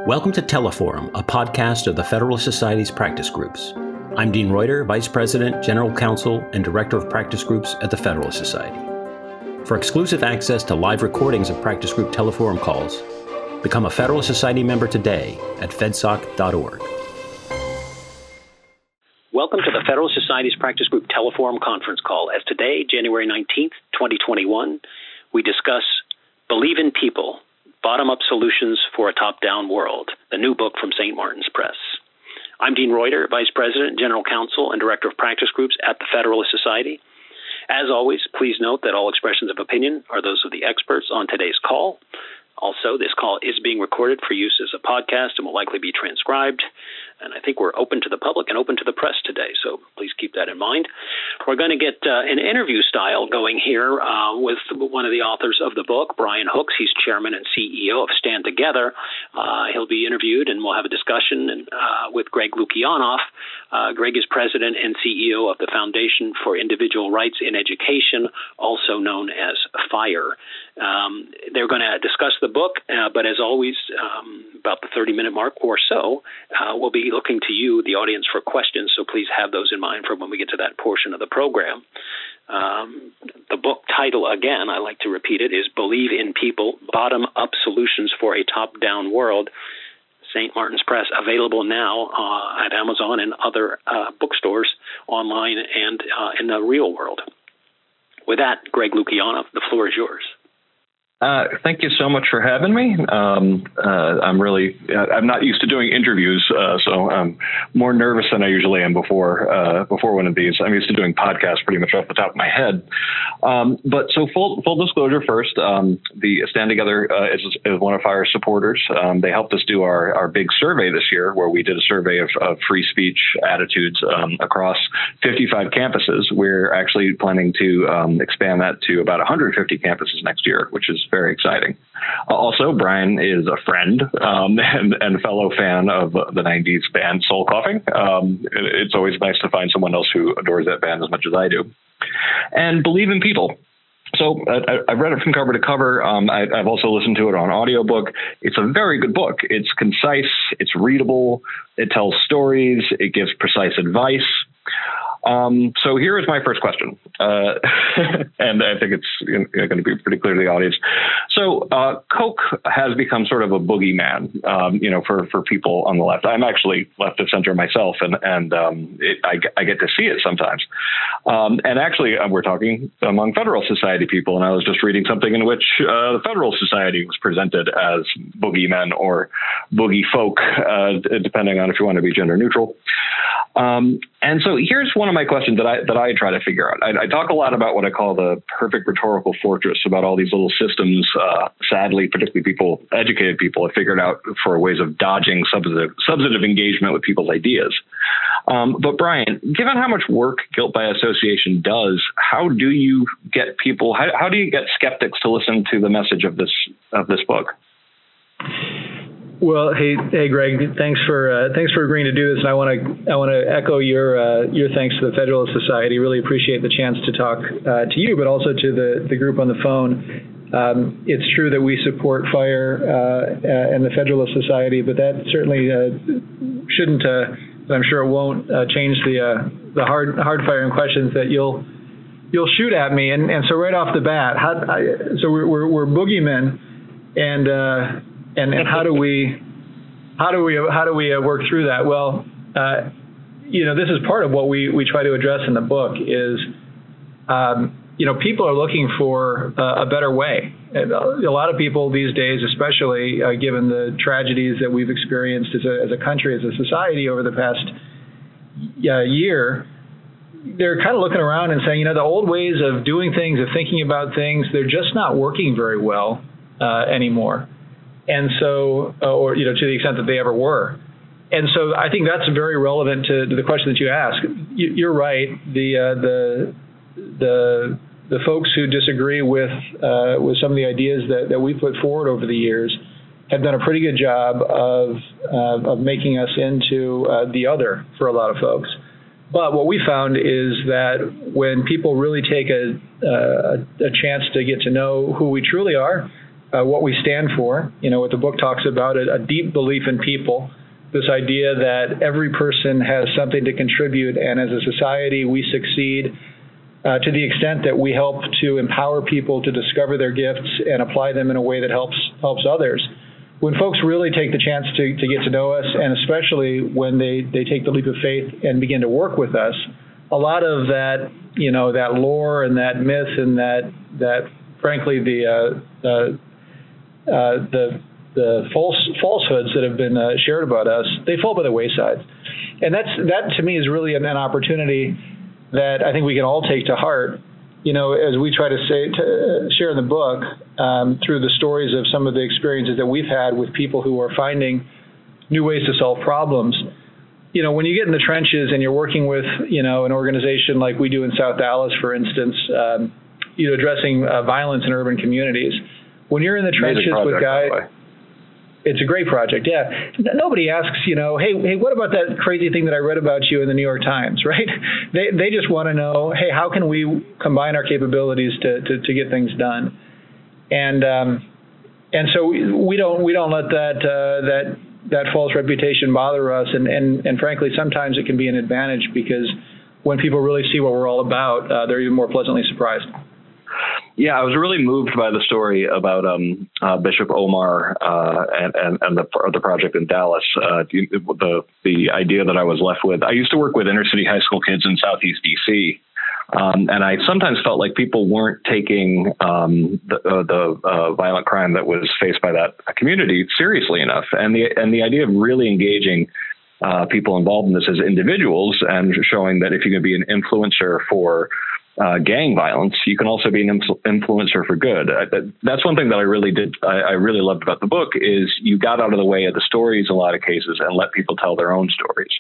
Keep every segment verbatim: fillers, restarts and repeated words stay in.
Welcome to Teleforum, a podcast of the Federalist Society's practice groups. I'm Dean Reuter, Vice President, General Counsel, and Director of Practice Groups at the Federalist Society. For exclusive access to live recordings of practice group Teleforum calls, become a Federalist Society member today at fedsoc dot org. Welcome to the Federalist Society's practice group Teleforum conference call. As today, January nineteenth, twenty twenty-one, we discuss Believe in People, Bottom-Up Solutions for a Top-Down World, the new book from Saint Martin's Press. I'm Dean Reuter, Vice President, General Counsel, and Director of Practice Groups at the Federalist Society. As always, please note that all expressions of opinion are those of the experts on today's call. Also, this call is being recorded for use as a podcast and will likely be transcribed. And I think we're open to the public and open to the press today, so please keep that in mind. We're going to get uh, an interview style going here uh, with one of the authors of the book, Brian Hooks. He's chairman and C E O of Stand Together. Uh, he'll be interviewed, and we'll have a discussion and, uh, with Greg Lukianoff. Uh, Greg is president and C E O of the Foundation for Individual Rights in Education, also known as FIRE. Um, they're going to discuss the book, uh, but as always, um, about the thirty-minute mark or so, uh, we'll be looking to you, the audience, for questions, so please have those in mind for when we get to that portion of the program. Um, the book title, again, I like to repeat it, is Believe in People, Bottom-Up Solutions for a Top-Down World. Saint Martin's Press, available now uh, at Amazon and other uh, bookstores online and uh, in the real world. With that, Greg Lukianoff, the floor is yours. Uh, thank you so much for having me. Um, uh, I'm really, I'm not used to doing interviews, uh, so I'm more nervous than I usually am before uh, before one of these. I'm used to doing podcasts pretty much off the top of my head. Um, but so full full disclosure first, um, the Stand Together uh, is, is one of our supporters. Um, they helped us do our, our big survey this year, where we did a survey of, of free speech attitudes um, across fifty-five campuses. We're actually planning to um, expand that to about one hundred fifty campuses next year, which is very exciting. Also, Brian is a friend um, and, and fellow fan of the nineties band Soul Coughing. Um, it's always nice to find someone else who adores that band as much as I do. And Believe in People. So I, I've read it from cover to cover. Um, I, I've also listened to it on audiobook. It's a very good book. It's concise. It's readable. It tells stories. It gives precise advice. Um, so here is my first question, uh, and I think it's you know, going to be pretty clear to the audience. So uh, Coke has become sort of a boogeyman, um, you know, for, for people on the left. I'm actually left of center myself, and and um, it, I, I get to see it sometimes. Um, and actually, uh, we're talking among Federalist Society people, and I was just reading something in which uh, the Federalist Society was presented as boogeymen or boogie folk, uh, depending on if you want to be gender neutral. Um, and so here's one of my questions that I that I try to figure out. I, I talk a lot about what I call the perfect rhetorical fortress, about all these little systems. Uh, sadly, particularly people, educated people, have figured out for ways of dodging substantive, substantive engagement with people's ideas. Um, but Brian, given how much work guilt by association does, how do you get people? How, how do you get skeptics to listen to the message of this of this book? Well, hey, hey, Greg, thanks for uh, thanks for agreeing to do this, and I want to I want to echo your uh, your thanks to the Federalist Society. Really appreciate the chance to talk uh, to you, but also to the, the group on the phone. Um, it's true that we support FIRE uh, and the Federalist Society, but that certainly uh, shouldn't. Uh, I'm sure it won't uh, change the uh, the hard hard firing questions that you'll you'll shoot at me. And, and so right off the bat, how, I, so we're, we're we're boogeymen, and. Uh, And, and how do we, how do we, how do we uh, work through that? Well, uh, you know, this is part of what we, we try to address in the book is, um, you know, people are looking for uh, a better way. And a lot of people these days, especially uh, given the tragedies that we've experienced as a, as a country, as a society over the past uh, year, they're kind of looking around and saying, you know, the old ways of doing things, of thinking about things, they're just not working very well uh, anymore. And so, uh, or, you know, to the extent that they ever were. And so I think that's very relevant to, to the question that you asked. You, you're right. The, uh, the, the, the folks who disagree with, uh, with some of the ideas that, that we put forward over the years have done a pretty good job of, uh, of making us into uh, the other for a lot of folks. But what we found is that when people really take a, uh, a chance to get to know who we truly are, uh, what we stand for, you know, what the book talks about, a, a deep belief in people, this idea that every person has something to contribute, and as a society we succeed uh, to the extent that we help to empower people to discover their gifts and apply them in a way that helps helps others. When folks really take the chance to, to get to know us, and especially when they, they take the leap of faith and begin to work with us, a lot of that, you know, that lore and that myth and that, that frankly, the, uh, uh, uh, the, the false falsehoods that have been uh, shared about us, they fall by the wayside. And that's, that to me is really an, an opportunity that I think we can all take to heart. You know, as we try to say, to share in the book, um, through the stories of some of the experiences that we've had with people who are finding new ways to solve problems. You know, when you get in the trenches and you're working with, you know, an organization like we do in South Dallas, for instance, um, you know, addressing uh, violence in urban communities, when you're in the trenches with guys, it's a great project. Yeah. Nobody asks, you know, hey, hey, what about that crazy thing that I read about you in the New York Times, right? They they just want to know, hey, how can we combine our capabilities to to, to get things done? And um, and so we don't we don't let that uh, that that false reputation bother us. And, and and frankly, sometimes it can be an advantage, because when people really see what we're all about, uh, they're even more pleasantly surprised. Yeah, I was really moved by the story about um, uh, Bishop Omar uh, and, and, and the the project in Dallas. Uh, the the idea that I was left with. I used to work with inner city high school kids in Southeast D C, um, and I sometimes felt like people weren't taking um, the, uh, the uh, violent crime that was faced by that community seriously enough. And the and the idea of really engaging uh, people involved in this as individuals, and showing that if you can be an influencer for Uh, gang violence, you can also be an influ- influencer for good. I, that, that's one thing that I really did. I, I really loved about the book is you got out of the way of the stories in a lot of cases and let people tell their own stories.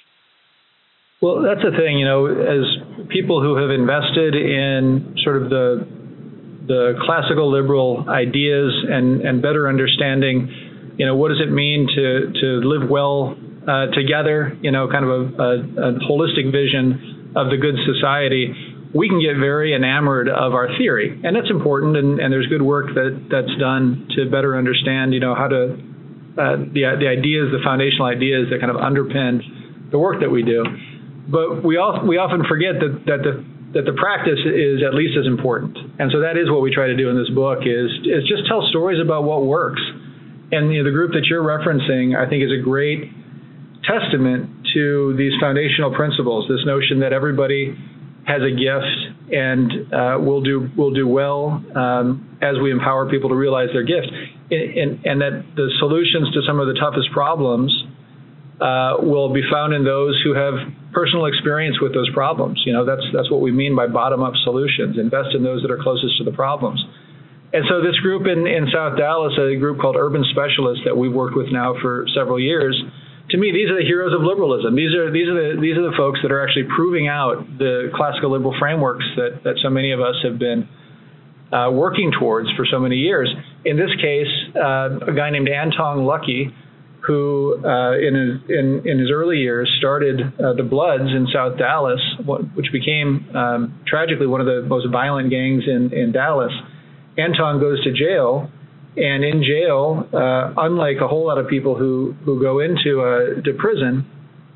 Well, that's the thing, you know, as people who have invested in sort of the the classical liberal ideas and, and better understanding, you know, what does it mean to to live well uh, together, you know, kind of a, a, a holistic vision of the good society. We can get very enamored of our theory, and that's important. And, and there's good work that that's done to better understand, you know, how to uh, the the ideas, the foundational ideas that kind of underpin the work that we do. But we all we often forget that that the that the practice is at least as important. And so that is what we try to do in this book is is just tell stories about what works. And you know, the group that you're referencing, I think, is a great testament to these foundational principles. This notion that everybody has a gift, and uh, we'll do we'll do well um, as we empower people to realize their gift, and, and, and that the solutions to some of the toughest problems uh, will be found in those who have personal experience with those problems. You know, that's that's what we mean by bottom-up solutions. Invest in those that are closest to the problems. And so this group in, in South Dallas, a group called Urban Specialists that we've worked with now for several years, to me, these are the heroes of liberalism. These are these are the these are the folks that are actually proving out the classical liberal frameworks that, that so many of us have been uh, working towards for so many years. In this case, uh, a guy named Anton Luckey, who uh, in his in, in his early years started uh, the Bloods in South Dallas, which became um, tragically one of the most violent gangs in, in Dallas. Anton goes to jail. And in jail, uh, unlike a whole lot of people who, who go into uh, to prison,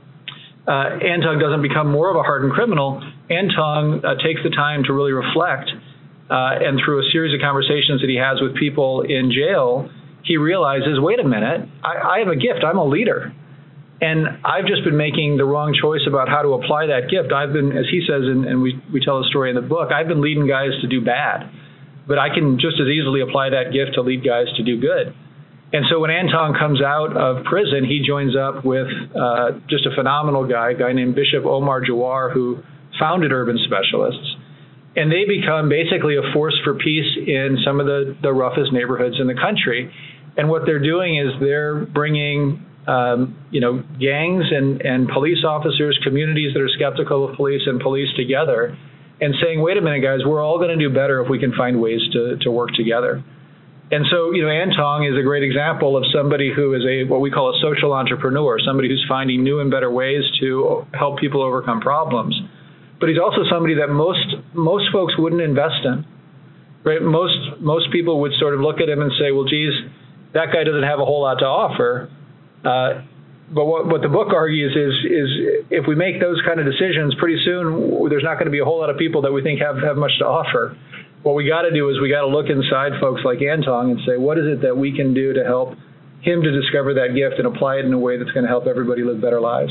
uh, Anton doesn't become more of a hardened criminal. Anton uh, takes the time to really reflect, uh, and through a series of conversations that he has with people in jail, he realizes, wait a minute, I, I have a gift. I'm a leader. And I've just been making the wrong choice about how to apply that gift. I've been, as he says, and, and we, we tell the story in the book, I've been leading guys to do bad. But I can just as easily apply that gift to lead guys to do good. And so when Anton comes out of prison, he joins up with uh, just a phenomenal guy, a guy named Bishop Omar Jawar, who founded Urban Specialists. And they become basically a force for peace in some of the, the roughest neighborhoods in the country. And what they're doing is they're bringing um, you know, gangs and, and police officers, communities that are skeptical of police and police together, and saying, wait a minute, guys, we're all going to do better if we can find ways to, to work together. And so, you know, Anton is a great example of somebody who is a what we call a social entrepreneur, somebody who's finding new and better ways to help people overcome problems. But he's also somebody that most most folks wouldn't invest in. right? Most most people would sort of look at him and say, well, geez, that guy doesn't have a whole lot to offer. Uh, but what, what the book argues is is if we make those kind of decisions, pretty soon there's not going to be a whole lot of people that we think have, have much to offer. What we got to do is we got to look inside folks like Antong and say, what is it that we can do to help him to discover that gift and apply it in a way that's going to help everybody live better lives?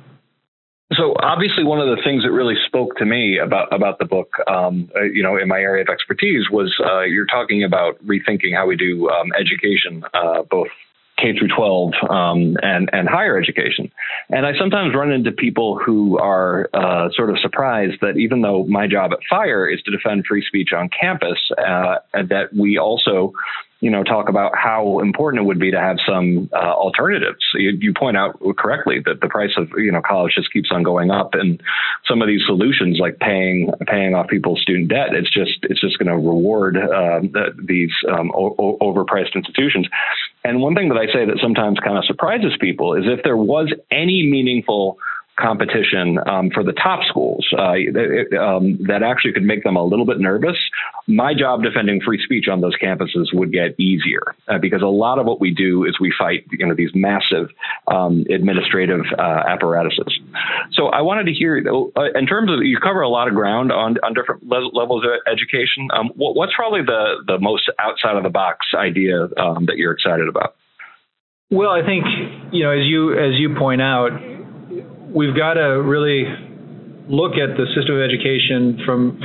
So obviously, one of the things that really spoke to me about about the book, um, uh, you know, in my area of expertise, was uh, you're talking about rethinking how we do um, education, uh, both K through twelve um, and and higher education. And I sometimes run into people who are uh, sort of surprised that even though my job at FIRE is to defend free speech on campus, uh, that we also, you know, talk about how important it would be to have some uh, alternatives. You, you point out correctly that the price of, you know, college just keeps on going up, and some of these solutions like paying paying off people's student debt, it's just it's just going to reward uh, the, these um, o- overpriced institutions. And one thing that I say that sometimes kind of surprises people is if there was any meaningful competition um, for the top schools uh, it, um, that actually could make them a little bit nervous, my job defending free speech on those campuses would get easier uh, because a lot of what we do is we fight, you know, these massive um, administrative uh, apparatuses. So I wanted to hear, uh, in terms of, you cover a lot of ground on, on different le- levels of education. Um, what, what's probably the, the most outside of the box idea um, that you're excited about? Well, I think, you know, as you as you point out, we've got to really look at the system of education from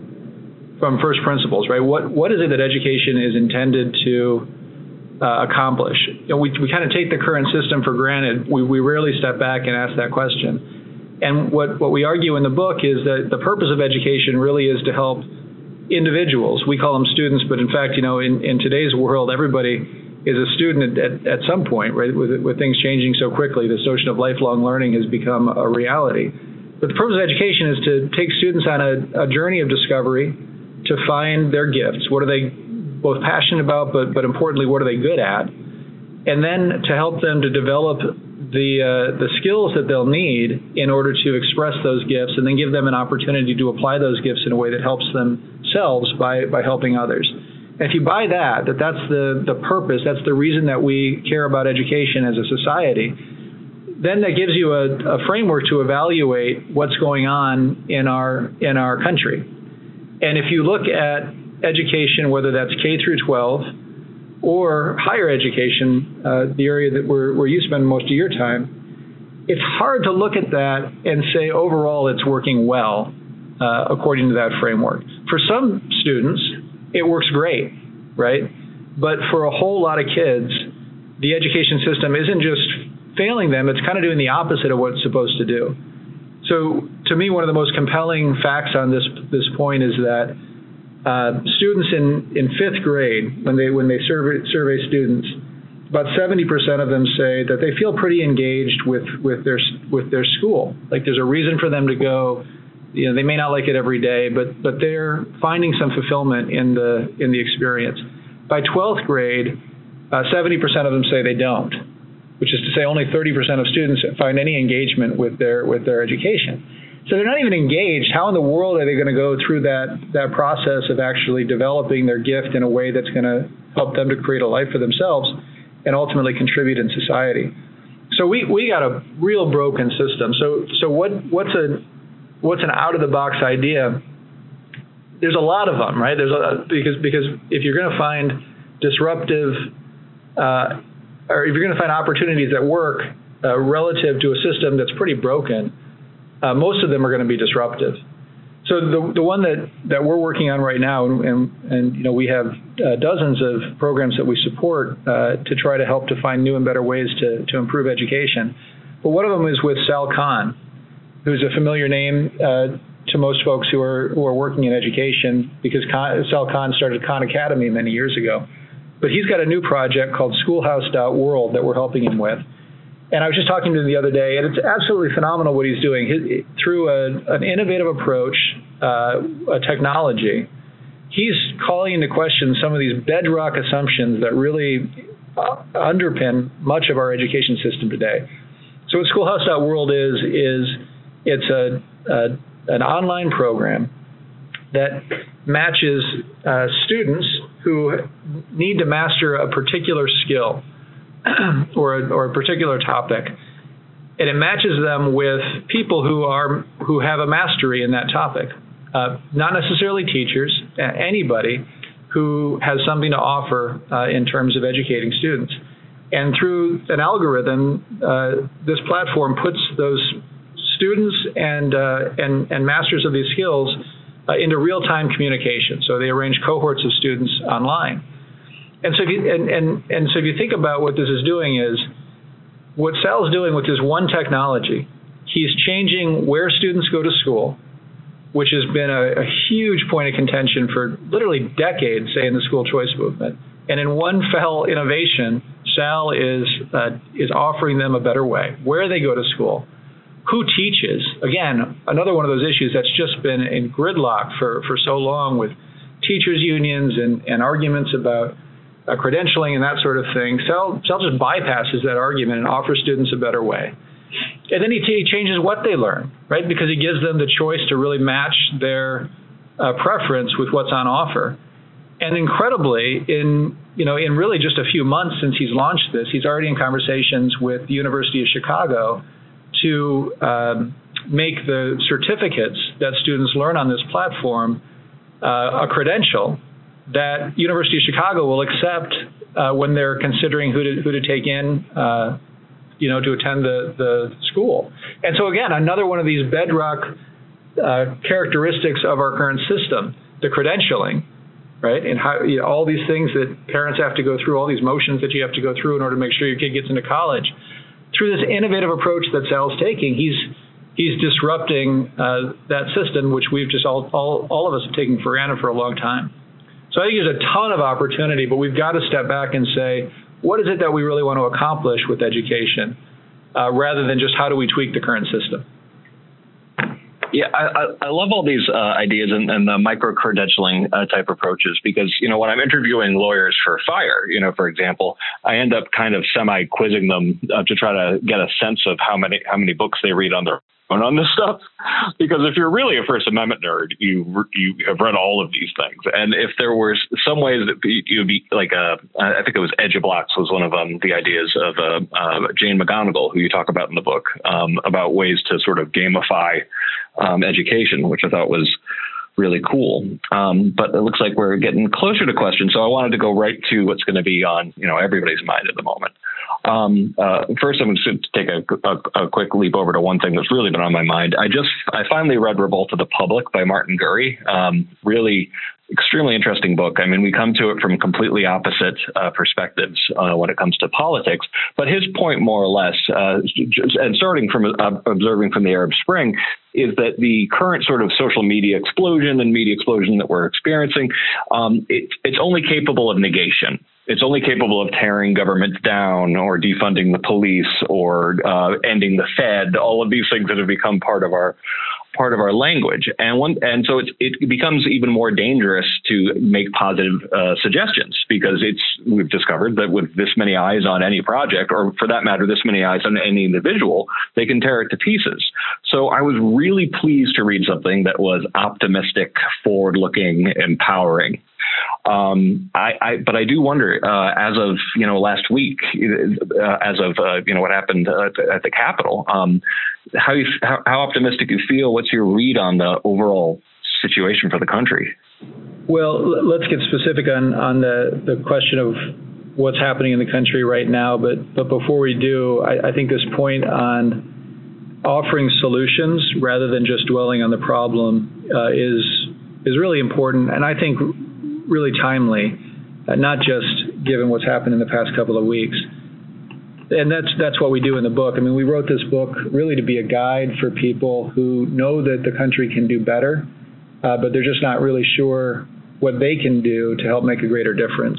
from from first principles, right? What what is it that education is intended to uh, accomplish? You know, we we kind of take the current system for granted. We we rarely step back and ask that question. And what what we argue in the book is that the purpose of education really is to help individuals. We call them students, but in fact, you know, in, in today's world, everybody is a student at, at, at some point, right? With, with things changing so quickly, this notion of lifelong learning has become a reality. But the purpose of education is to take students on a, a journey of discovery to find their gifts. What are they both passionate about, but, but importantly, what are they good at? And then to help them to develop the, uh, the skills that they'll need in order to express those gifts, and then give them an opportunity to apply those gifts in a way that helps themselves by, by helping others. And if you buy that, that that's the, the purpose, that's the reason that we care about education as a society, then that gives you a, a framework to evaluate what's going on in our in our country. And if you look at education, whether that's K through twelve or higher education, uh, the area that where, where you spend most of your time, it's hard to look at that and say overall it's working well uh, according to that framework. For some students, it works great, right? But for a whole lot of kids, the education system isn't just failing them, it's kind of doing the opposite of what it's supposed to do. So to me, one of the most compelling facts on this this point is that uh, students in, in fifth grade, when they when they survey, survey students, about seventy percent of them say that they feel pretty engaged with, with their with their school. Like there's a reason for them to go. You know, they may not like it every day, but but they're finding some fulfillment in the in the experience. By twelfth grade, uh, seventy percent of them say they don't, which is to say only thirty percent of students find any engagement with their with their education. So they're not even engaged. How in the world are they going to go through that that process of actually developing their gift in a way that's going to help them to create a life for themselves and ultimately contribute in society? So we we got a real broken system. So so what what's a What's an out-of-the-box idea? There's a lot of them, right? There's a, because because if you're going to find disruptive, uh, or if you're going to find opportunities that work uh, relative to a system that's pretty broken, uh, most of them are going to be disruptive. So the the one that, that we're working on right now, and and, and you know we have uh, dozens of programs that we support uh, to try to help to find new and better ways to to improve education. But one of them is with Sal Khan, who's a familiar name uh, to most folks who are who are working in education, because Khan, Sal Khan started Khan Academy many years ago. But he's got a new project called Schoolhouse dot world that we're helping him with. And I was just talking to him the other day, and it's absolutely phenomenal what he's doing. His, through a, an innovative approach, uh, a technology, he's calling into question some of these bedrock assumptions that really uh, underpin much of our education system today. So what Schoolhouse dot world is, is It's a, a an online program that matches uh, students who need to master a particular skill or a, or a particular topic, and it matches them with people who are who have a mastery in that topic. Uh, not necessarily teachers, uh, anybody who has something to offer uh, in terms of educating students. And through an algorithm, uh, this platform puts those students and uh, and, and masters of these skills uh, into real-time communication. So they arrange cohorts of students online. And so, if you, and, and, and so if you think about what this is doing is, what Sal's doing with this one technology, he's changing where students go to school, which has been a, a huge point of contention for literally decades, say, in the school choice movement. And in one fell innovation, Sal is uh, is offering them a better way, where they go to school, who teaches. Again, another one of those issues that's just been in gridlock for, for so long with teachers' unions and, and arguments about uh, credentialing and that sort of thing. Sal, Sal just bypasses that argument and offers students a better way. And then he, he changes what they learn, right? Because he gives them the choice to really match their uh, preference with what's on offer. And incredibly, in you know, in really just a few months since he's launched this, he's already in conversations with the University of Chicago to um, make the certificates that students learn on this platform uh, a credential that University of Chicago will accept uh, when they're considering who to who to take in. Uh, you know, to attend the, the school. And so again, another one of these bedrock uh, characteristics of our current system, the credentialing, right? And how you know, all these things that parents have to go through, all these motions that you have to go through in order to make sure your kid gets into college. Through this innovative approach that Sal's taking, he's he's disrupting uh, that system, which we've just all, all, all of us have taken for granted for a long time. So I think there's a ton of opportunity, but we've got to step back and say, what is it that we really want to accomplish with education, uh, rather than just how do we tweak the current system? Yeah, I, I love all these uh, ideas and, and the micro-credentialing uh, type approaches because, you know, when I'm interviewing lawyers for FIRE, you know, for example, I end up kind of semi-quizzing them uh, to try to get a sense of how many how many books they read on their own on this stuff. Because if you're really a First Amendment nerd, you you have read all of these things. And if there were some ways that you'd be like, a, I think it was Edge of Blocks was one of um, the ideas of uh, uh, Jane McGonigal, who you talk about in the book, um, about ways to sort of gamify um, education, which I thought was really cool. Um, but it looks like we're getting closer to questions. So I wanted to go right to what's going to be on, you know, everybody's mind at the moment. Um, uh, first, I'm just going to take a, a, a quick leap over to one thing that's really been on my mind. I just, I finally read Revolt of the Public by Martin Gurri. Um, really extremely interesting book. I mean, we come to it from completely opposite uh, perspectives uh, when it comes to politics. But his point, more or less, uh, just, and starting from uh, observing from the Arab Spring, is that the current sort of social media explosion and media explosion that we're experiencing, um, it, it's only capable of negation. It's only capable of tearing governments down or defunding the police or uh, ending the Fed, all of these things that have become part of our part of our language. And one, and so it's, it becomes even more dangerous to make positive uh, suggestions because it's, we've discovered that with this many eyes on any project, or for that matter, this many eyes on any individual, they can tear it to pieces. So I was really pleased to read something that was optimistic, forward-looking, empowering. Um, I, I, but I do wonder, uh, as of, you know, last week, uh, as of, uh, you know, what happened at the, at the Capitol, um, how, you, how, how optimistic you feel, what's your read on the overall situation for the country? Well, let's get specific on, on the, the question of what's happening in the country right now. But, but before we do, I, I think this point on offering solutions rather than just dwelling on the problem uh, is, is really important. And I think really timely, uh, not just given what's happened in the past couple of weeks. And that's that's what we do in the book. I mean, we wrote this book really to be a guide for people who know that the country can do better, uh, but they're just not really sure what they can do to help make a greater difference.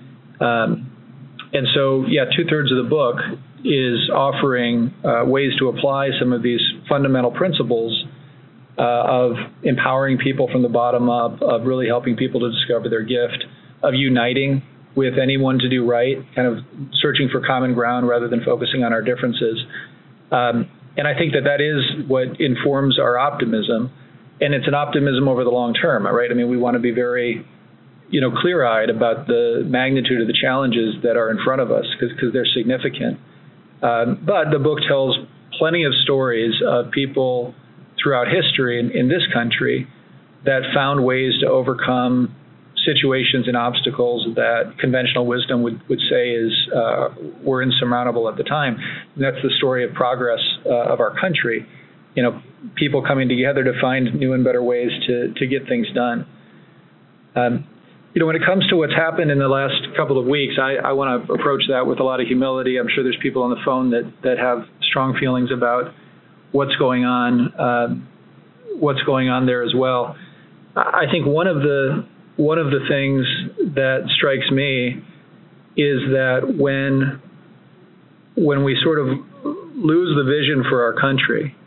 Um, and so, yeah, two-thirds of the book is offering uh, ways to apply some of these fundamental principles Uh, of empowering people from the bottom up, of really helping people to discover their gift, of uniting with anyone to do right, kind of searching for common ground rather than focusing on our differences. Um, and I think that that is what informs our optimism. and it's an optimism over the long term, right? I mean, we want to be very, you know, clear-eyed about the magnitude of the challenges that are in front of us because they're significant. Um, but the book tells plenty of stories of people throughout history in, in this country that found ways to overcome situations and obstacles that conventional wisdom would, would say is uh, were insurmountable at the time. And that's the story of progress uh, of our country. You know, people coming together to find new and better ways to, to get things done. Um, you know, when it comes to what's happened in the last couple of weeks, I, I want to approach that with a lot of humility. I'm sure there's people on the phone that, that have strong feelings about what's going on, uh, what's going on there as well. I think one of the one of the things that strikes me is that when when we sort of lose the vision for our country,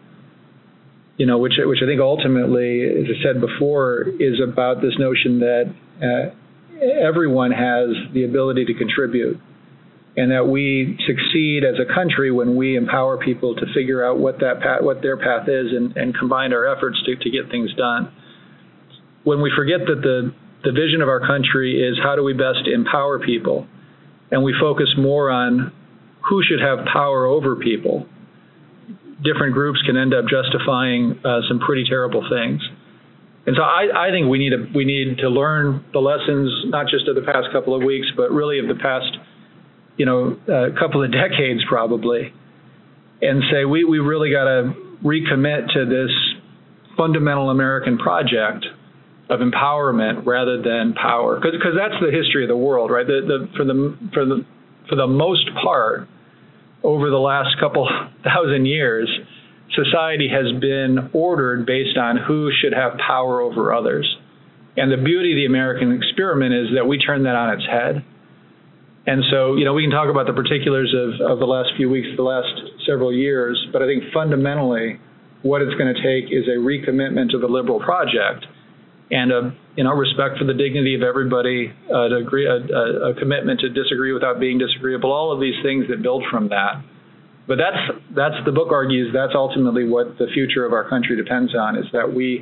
you know, which which I think ultimately, as I said before, is about this notion that uh, everyone has the ability to contribute, and that we succeed as a country when we empower people to figure out what that path, what their path is, and, and combine our efforts to, to get things done. When we forget that the the vision of our country is how do we best empower people, and we focus more on who should have power over people, different groups can end up justifying uh, some pretty terrible things. And so I, I think we need to we need to learn the lessons, not just of the past couple of weeks, but really of the past, you know, uh, couple of decades probably, and say we, we really got to recommit to this fundamental American project of empowerment rather than power, because that's the history of the world, right? The, the, for the for the for the most part, over the last couple thousand years, society has been ordered based on who should have power over others. And the beauty of the American experiment is that we turn that on its head. And so, you know, we can talk about the particulars of, of the last few weeks, the last several years, but I think fundamentally what it's going to take is a recommitment to the liberal project and a, you know, respect for the dignity of everybody, uh, to agree, a, a, a commitment to disagree without being disagreeable, all of these things that build from that. But that's, that's the book argues, that's ultimately what the future of our country depends on, is that we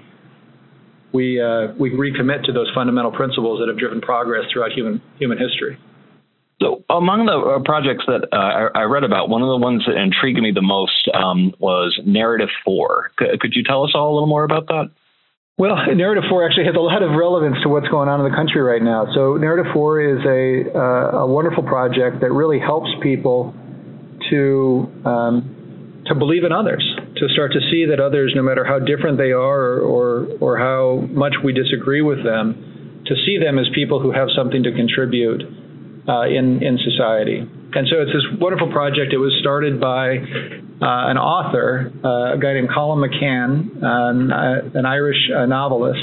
we uh, we recommit to those fundamental principles that have driven progress throughout human human history. So among the uh, projects that uh, I, I read about, one of the ones that intrigued me the most um, was Narrative four. C- could you tell us all a little more about that? Well, Narrative four actually has a lot of relevance to what's going on in the country right now. So Narrative four is a, uh, a wonderful project that really helps people to um, to believe in others, to start to see that others, no matter how different they are or, or, or how much we disagree with them, to see them as people who have something to contribute uh, in, in society. And so it's this wonderful project. It was started by uh, an author, uh, a guy named Colum McCann, um, uh, an Irish uh, novelist,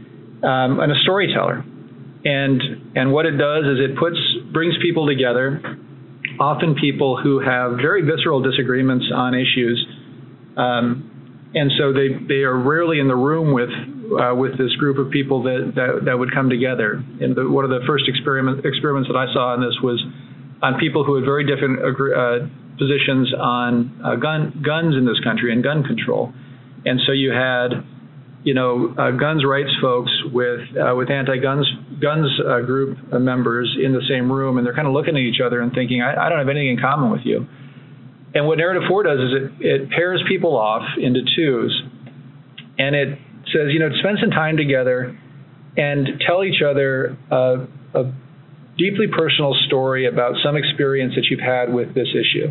um, and a storyteller. And and what it does is it puts brings people together, often people who have very visceral disagreements on issues. Um, and so they, they are rarely in the room with uh, with this group of people that, that, that would come together. And the, one of the first experiment, experiments that I saw in this was on people who had very different uh, positions on uh, gun guns in this country and gun control. And so you had, you know, uh, guns rights folks with uh, with anti-guns guns uh, group members in the same room, and they're kind of looking at each other and thinking, I, I don't have anything in common with you. And what Narrative four does is it, it pairs people off into twos, and it says, you know, spend some time together and tell each other uh, a deeply personal story about some experience that you've had with this issue.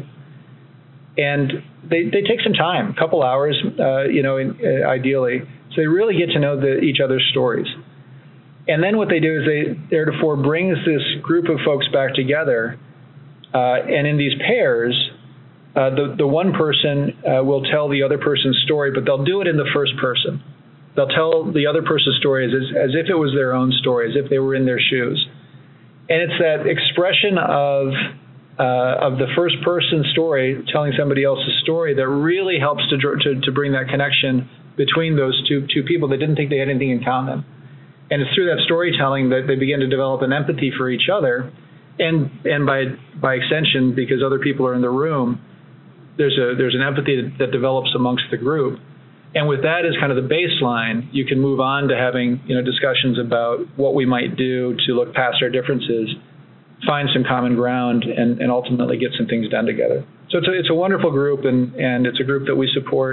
And they, they take some time, a couple hours, uh, you know, in, uh, ideally, so they really get to know the, each other's stories. And then what they do is they, Narrative four brings this group of folks back together, uh, and in these pairs, uh, the, the one person uh, will tell the other person's story, but they'll do it in the first person. They'll tell the other person's story as, as if it was their own story, as if they were in their shoes. And it's that expression of uh, of the first person story, telling somebody else's story, that really helps to, to to bring that connection between those two two people that didn't think they had anything in common. And it's through that storytelling that they begin to develop an empathy for each other, and and by by extension, because other people are in the room, there's a there's an empathy that, that develops amongst the group. And with that as kind of the baseline, you can move on to having, you know, discussions about what we might do to look past our differences, find some common ground, and, and ultimately get some things done together. So it's a, it's a wonderful group, and, and it's a group that we support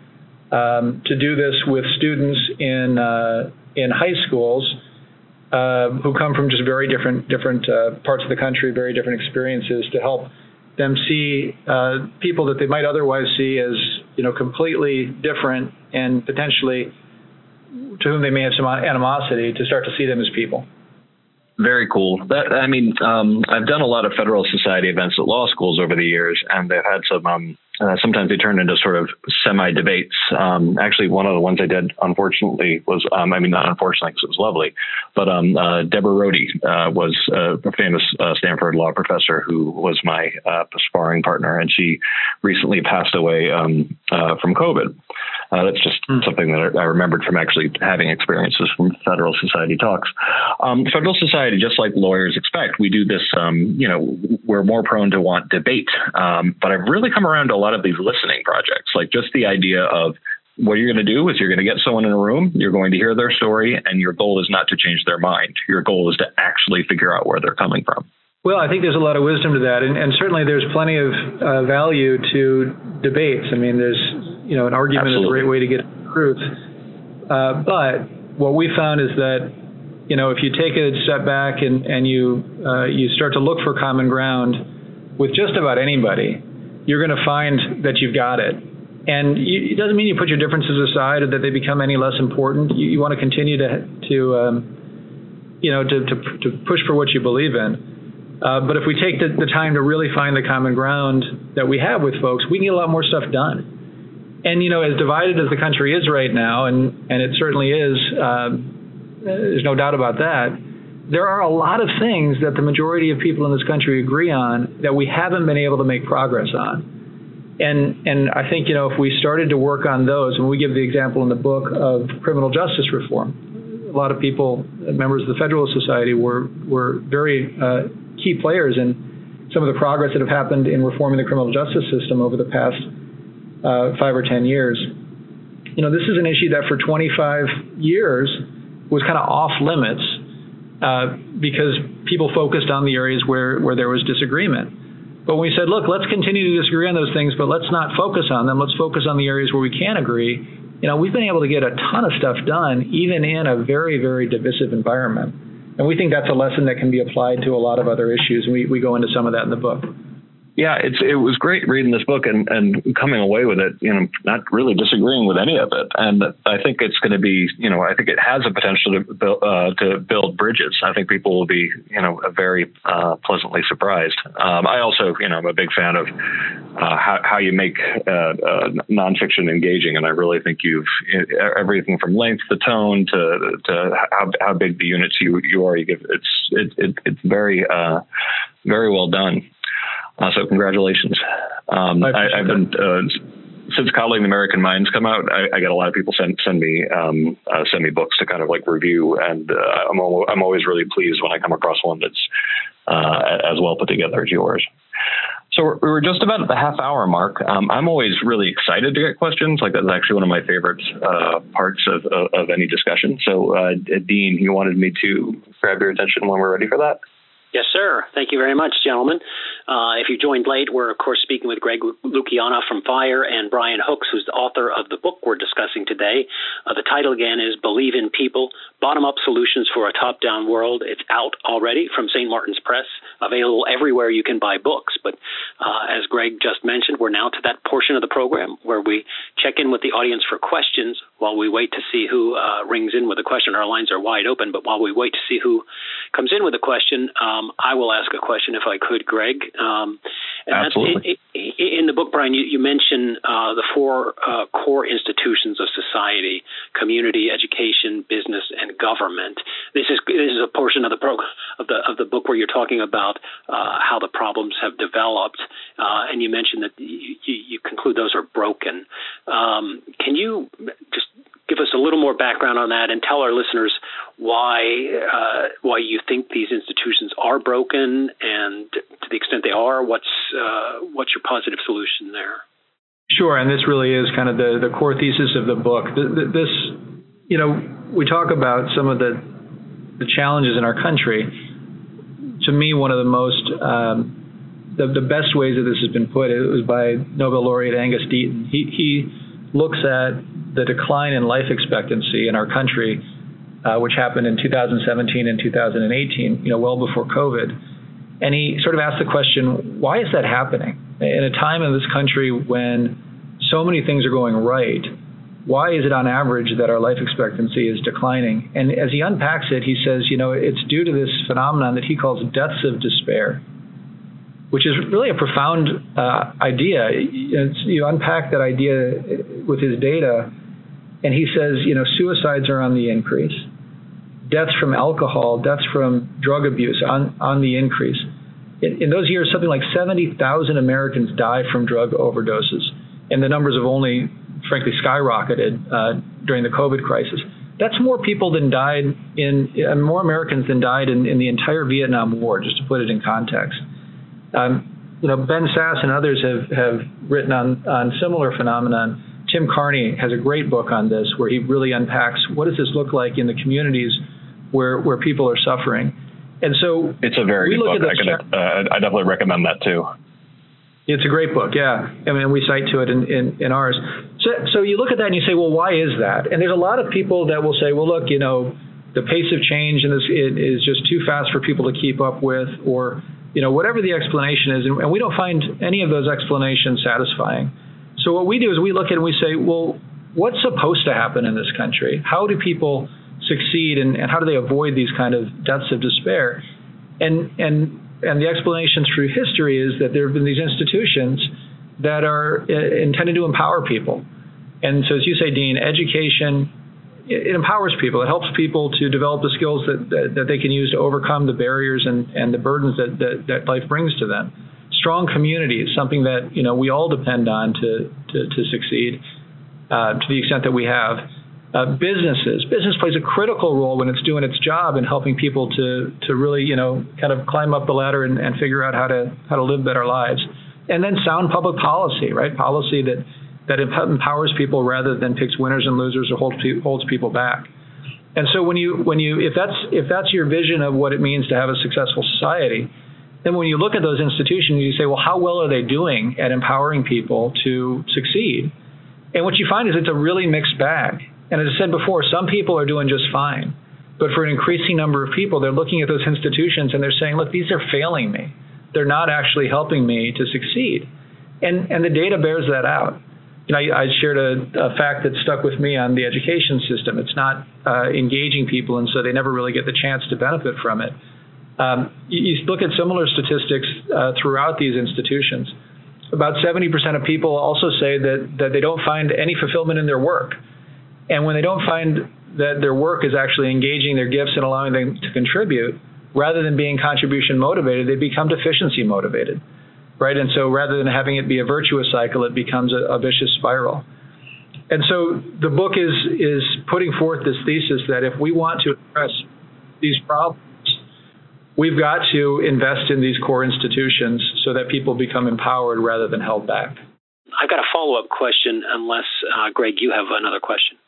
um, to do this with students in uh, in high schools uh, who come from just very different different uh, parts of the country, very different experiences, to help them see uh, people that they might otherwise see as, you know, completely different, and potentially to whom they may have some animosity, to start to see them as people. Very cool. That, I mean, um, I've done a lot of Federalist Society events at law schools over the years, and they've had some, um, uh, sometimes they turn into sort of semi-debates. Um, actually, one of the ones I did, unfortunately, was, um, I mean, not unfortunately, because it was lovely, but um, uh, Deborah Rohde uh, was uh, a famous uh, Stanford law professor who was my uh, sparring partner, and she recently passed away um, uh, from COVID. Uh, that's just mm. something that I remembered from actually having experiences from Federalist Society talks. Um, Federalist Society, just like lawyers expect, we do this, um, you know, we're more prone to want debate. Um, but I've really come around to a lot of these listening projects, like just the idea of what you're going to do is you're going to get someone in a room, you're going to hear their story, and your goal is not to change their mind. Your goal is to actually figure out where they're coming from. Well, I think there's a lot of wisdom to that, and, and certainly there's plenty of uh, value to debates. I mean, there's, you know, an argument Absolutely. Is a great way to get truth. Uh, but what we found is that, you know, if you take a step back and, and you uh, you start to look for common ground with just about anybody, you're going to find that you've got it. And you, it doesn't mean you put your differences aside or that they become any less important. You, you want to continue to, to um, you know, to, to, to push for what you believe in. Uh, but if we take the, the time to really find the common ground that we have with folks, we can get a lot more stuff done. And, you know, as divided as the country is right now, and, and it certainly is, uh, there's no doubt about that, there are a lot of things that the majority of people in this country agree on that we haven't been able to make progress on. And and I think, you know, if we started to work on those, and we give the example in the book of criminal justice reform, a lot of people, members of the Federalist Society, were, were very uh, key players in some of the progress that have happened in reforming the criminal justice system over the past uh, five or ten years. You know, this is an issue that for twenty-five years was kind of off limits uh, because people focused on the areas where, where there was disagreement. But when we said, look, let's continue to disagree on those things, but let's not focus on them. Let's focus on the areas where we can agree. You know, we've been able to get a ton of stuff done, even in a very, very divisive environment. And we think that's a lesson that can be applied to a lot of other issues. And we, we go into some of that in the book. Yeah, it's it was great reading this book and, and coming away with it, you know, not really disagreeing with any of it. And I think it's going to be, you know, I think it has a potential to build, uh, to build bridges. I think people will be, you know, very uh, pleasantly surprised. Um, I also, you know, I'm a big fan of uh, how, how you make uh, uh, nonfiction engaging. And I really think you've everything from length to tone to, to how, how big the units you, you are. You give it's it, it, it's very, uh, very well done. Uh, so congratulations. Um, I, I've been, uh, since Coddling the American Minds come out, I, I get a lot of people send, send me, um, uh, send me books to kind of like review. And, uh, I'm, al- I'm always really pleased when I come across one that's, uh, as well put together as yours. So we're, we were just about at the half hour mark. Um, I'm always really excited to get questions. Like that's actually one of my favorite, uh, parts of, of, of any discussion. So, uh, Dean, you wanted me to grab your attention when we're ready for that? Yes, sir. Thank you very much, gentlemen. Uh, if you joined late, we're, of course, speaking with Greg Lukianoff from FIRE and Brian Hooks, who's the author of the book we're discussing today. Uh, the title, again, is Believe in People, Bottom-Up Solutions for a Top-Down World. It's out already from Saint Martin's Press, available everywhere you can buy books. But uh, as Greg just mentioned, we're now to that portion of the program where we check in with the audience for questions while we wait to see who uh, rings in with a question. Our lines are wide open, but while we wait to see who comes in with a question, um, I will ask a question if I could, Greg. Um, and Absolutely. In, in the book, Brian, you, you mention uh, the four uh, core institutions of society: community, education, business, and government. This is this is a portion of the pro, of the of the book where you're talking about uh, how the problems have developed, uh, and you mentioned that you, you conclude those are broken. Um, can you just give us a little more background on that and tell our listeners why uh, why you think these institutions are broken, and to the extent they are, what's uh, what's your positive solution there? Sure, and this really is kind of the, the core thesis of the book. This, you know, we talk about some of the the challenges in our country. To me, one of the most, um, the, the best ways that this has been put, it was by Nobel laureate Angus Deaton. He, he looks at the decline in life expectancy in our country, uh, which happened in two thousand seventeen and two thousand eighteen, you know, well before COVID. And he sort of asked the question, why is that happening? In a time in this country when so many things are going right, why is it on average that our life expectancy is declining? And as he unpacks it, he says, you know, it's due to this phenomenon that he calls deaths of despair, which is really a profound uh, idea. It's, you unpack that idea with his data, and he says, you know, suicides are on the increase. Deaths from alcohol, deaths from drug abuse on, on the increase. In, in those years, something like seventy thousand Americans die from drug overdoses, and the numbers have only, frankly, skyrocketed uh, during the COVID crisis. That's more people than died in, uh, more Americans than died in, in the entire Vietnam War, just to put it in context. Um, you know, Ben Sasse and others have, have written on, on similar phenomenon. Tim Carney has a great book on this, where he really unpacks what does this look like in the communities where where people are suffering. And so it's a very good book. I, could, uh, I definitely recommend that too. It's a great book, yeah. I mean, we cite to it in, in, in ours. So, so you look at that and you say, well, why is that? And there's a lot of people that will say, well, look, you know, the pace of change in this it is just too fast for people to keep up with, or, you know, whatever the explanation is. And, and we don't find any of those explanations satisfying. So what we do is we look at it and we say, well, what's supposed to happen in this country? How do people succeed, and, and how do they avoid these kind of deaths of despair? And and and the explanation through history is that there have been these institutions that are uh, intended to empower people. And so, as you say, Dean, education, it, it empowers people. It helps people to develop the skills that, that, that they can use to overcome the barriers and, and the burdens that, that, that life brings to them. Strong communities, something that, you know, we all depend on to, to, to succeed uh, to the extent that we have. Uh, businesses. Business plays a critical role when it's doing its job in helping people to to really, you know, kind of climb up the ladder and, and figure out how to how to live better lives. And then sound public policy, right? Policy that that empowers people rather than picks winners and losers or holds holds people back. And so when you when you if that's if that's your vision of what it means to have a successful society, then when you look at those institutions, you say, well, how well are they doing at empowering people to succeed? And what you find is it's a really mixed bag. And as I said before, some people are doing just fine. But for an increasing number of people, they're looking at those institutions and they're saying, look, these are failing me. They're not actually helping me to succeed. And and the data bears that out. You know, I, I shared a, a fact that stuck with me on the education system. It's not uh, engaging people, and so they never really get the chance to benefit from it. Um, you, you look at similar statistics uh, throughout these institutions. About seventy percent of people also say that that they don't find any fulfillment in their work. And when they don't find that their work is actually engaging their gifts and allowing them to contribute, rather than being contribution motivated, they become deficiency motivated, right? And so rather than having it be a virtuous cycle, it becomes a, a vicious spiral. And so the book is is putting forth this thesis that if we want to address these problems, we've got to invest in these core institutions so that people become empowered rather than held back. I've got a follow-up question, unless, uh, Greg, you have another question.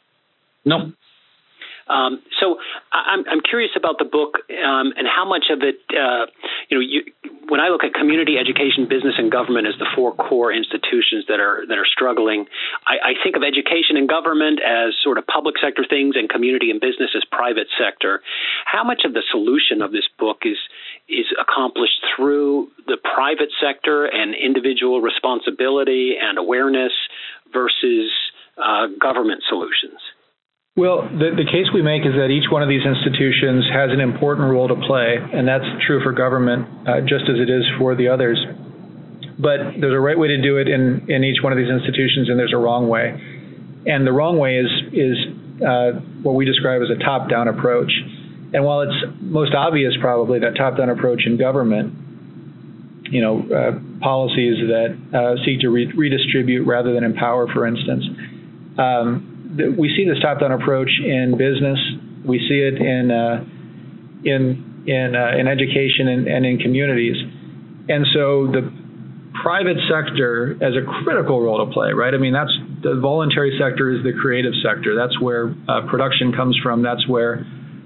No. Um, so I'm, I'm curious about the book um, and how much of it, uh, you know, you, when I look at community education, business, and government as the four core institutions that are that are struggling, I, I think of education and government as sort of public sector things and community and business as private sector. How much of the solution of this book is is accomplished through the private sector and individual responsibility and awareness versus uh, government solutions? Well, the, the case we make is that each one of these institutions has an important role to play, and that's true for government uh, just as it is for the others. But there's a right way to do it in, in each one of these institutions, and there's a wrong way. And the wrong way is, is uh, what we describe as a top-down approach. And while it's most obvious probably that top-down approach in government, you know, uh, policies that uh, seek to re- redistribute rather than empower, for instance, um, we see this top-down approach in business. We see it in uh, in in, uh, in education and, and in communities. And so the private sector as a critical role to play, right? I mean, that's the voluntary sector is the creative sector. That's where uh, production comes from. That's where,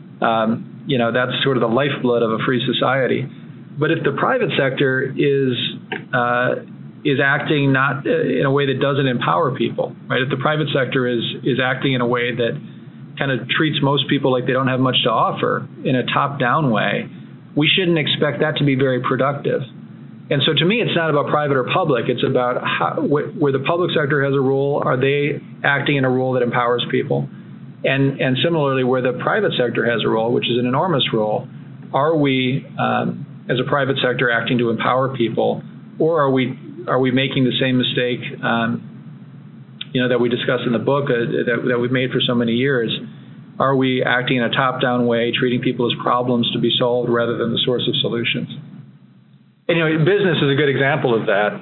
um, you know, that's sort of the lifeblood of a free society. But if the private sector is uh, is acting not in a way that doesn't empower people, right? If the private sector is is acting in a way that kind of treats most people like they don't have much to offer in a top-down way, we shouldn't expect that to be very productive. And so to me, it's not about private or public. It's about how, wh- where the public sector has a role, are they acting in a role that empowers people? And, and similarly, where the private sector has a role, which is an enormous role, are we, um, as a private sector, acting to empower people, or are we are we making the same mistake, um, you know, that we discussed in the book uh, that, that we've made for so many years? Are we acting in a top-down way, treating people as problems to be solved rather than the source of solutions? And, you know, business is a good example of that.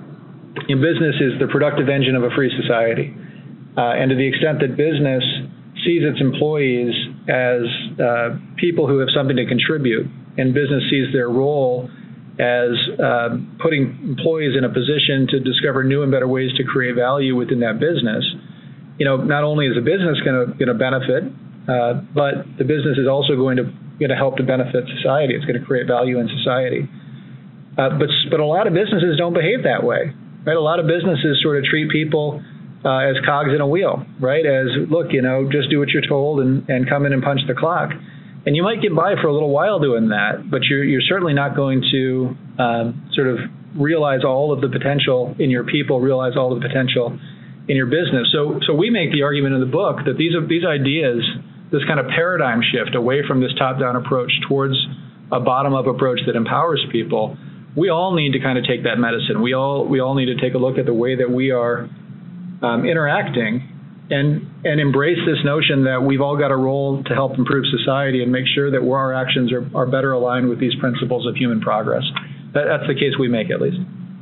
In business is the productive engine of a free society. Uh, and to the extent that business sees its employees as uh, people who have something to contribute, and business sees their role as uh, putting employees in a position to discover new and better ways to create value within that business, you know, not only is the business going to benefit, uh, but the business is also going to going to help to benefit society. It's going to create value in society. Uh, but but a lot of businesses don't behave that way, right? A lot of businesses sort of treat people uh, as cogs in a wheel, right? As, look, you know, just do what you're told and, and come in and punch the clock. And you might get by for a little while doing that, but you're you're certainly not going to um, sort of realize all of the potential in your people, realize all the potential in your business. So so we make the argument in the book that these are, these ideas, this kind of paradigm shift away from this top-down approach towards a bottom-up approach that empowers people, we all need to kind of take that medicine. We all we all need to take a look at the way that we are um, interacting and and embrace this notion that we've all got a role to help improve society and make sure that where our actions are, are better aligned with these principles of human progress. That, that's the case we make, at least.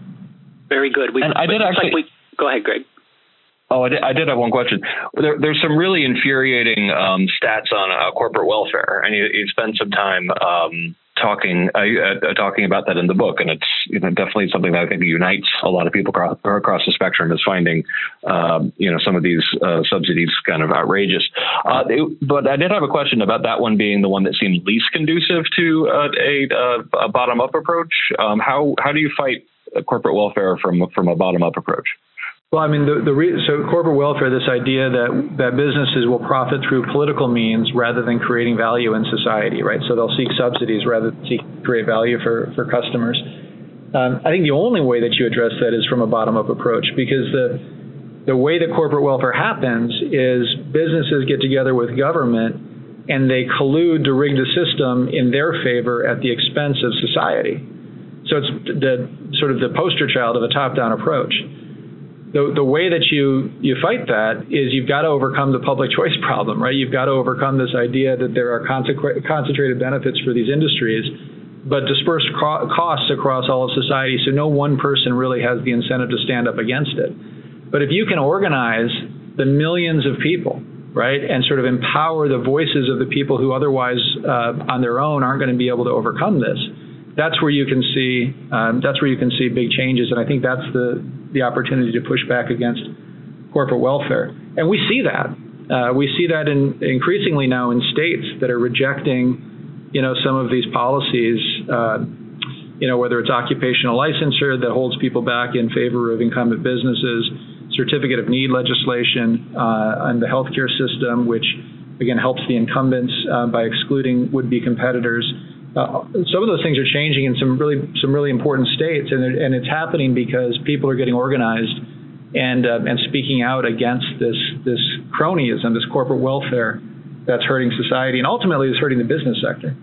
Very good. We, and I did actually... Like we, go ahead, Greg. Oh, I did, I did have one question. There, there's some really infuriating um, stats on uh, corporate welfare, and you, you spend some time um, talking uh, uh, talking about that in the book, and it's, you know, definitely something that I think unites a lot of people across, across the spectrum, is finding um, you know some of these uh, subsidies kind of outrageous. Uh, it, but I did have a question about that one being the one that seemed least conducive to uh, a, a bottom-up approach. Um, how how do you fight corporate welfare from from a bottom-up approach? Well, I mean, the, the re- so corporate welfare, this idea that, that businesses will profit through political means rather than creating value in society, right? So they'll seek subsidies rather than seek create value for, for customers. Um, I think the only way that you address that is from a bottom-up approach, because the the way that corporate welfare happens is businesses get together with government and they collude to rig the system in their favor at the expense of society. So it's the sort of the poster child of a top-down approach. The, the way that you, you fight that is you've got to overcome the public choice problem, right? You've got to overcome this idea that there are consequ- concentrated benefits for these industries, but dispersed co- costs across all of society, so no one person really has the incentive to stand up against it. But if you can organize the millions of people, right, and sort of empower the voices of the people who otherwise uh, on their own aren't going to be able to overcome this, that's where you can see um, that's where you can see big changes, and I think that's the the opportunity to push back against corporate welfare. And we see that. Uh, we see that in, increasingly now in states that are rejecting, you know, some of these policies, uh, you know, whether it's occupational licensure that holds people back in favor of incumbent businesses, certificate of need legislation uh, on the healthcare system, which, again, helps the incumbents uh, by excluding would-be competitors. Uh, some of those things are changing in some really some really important states, and and it's happening because people are getting organized and uh, and speaking out against this this cronyism, this corporate welfare that's hurting society and ultimately is hurting the business sector.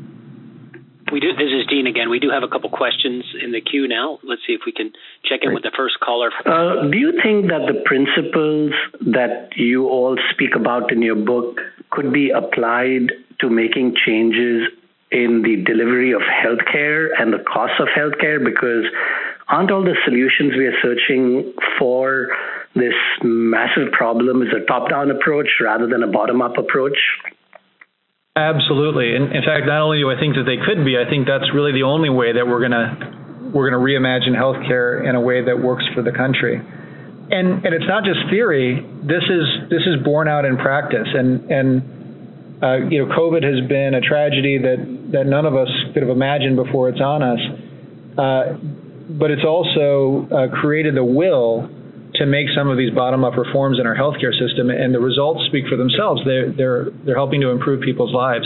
We do. This is Dean again. We do have a couple questions in the queue now. Let's see if we can check in with the first caller. Uh, do you think that the principles that you all speak about in your book could be applied to making changes in the delivery of healthcare and the cost of healthcare? Because aren't all the solutions we are searching for this massive problem is a top-down approach rather than a bottom-up approach? Absolutely. In, in fact, not only do I think that they could be, I think that's really the only way that we're going to we're going to reimagine healthcare in a way that works for the country. And and it's not just theory. This is this is borne out in practice. And and uh, you know, COVID has been a tragedy that that none of us could have imagined before it's on us. Uh, but it's also uh, created the will to make some of these bottom-up reforms in our healthcare system, and the results speak for themselves. They're they're they're helping to improve people's lives.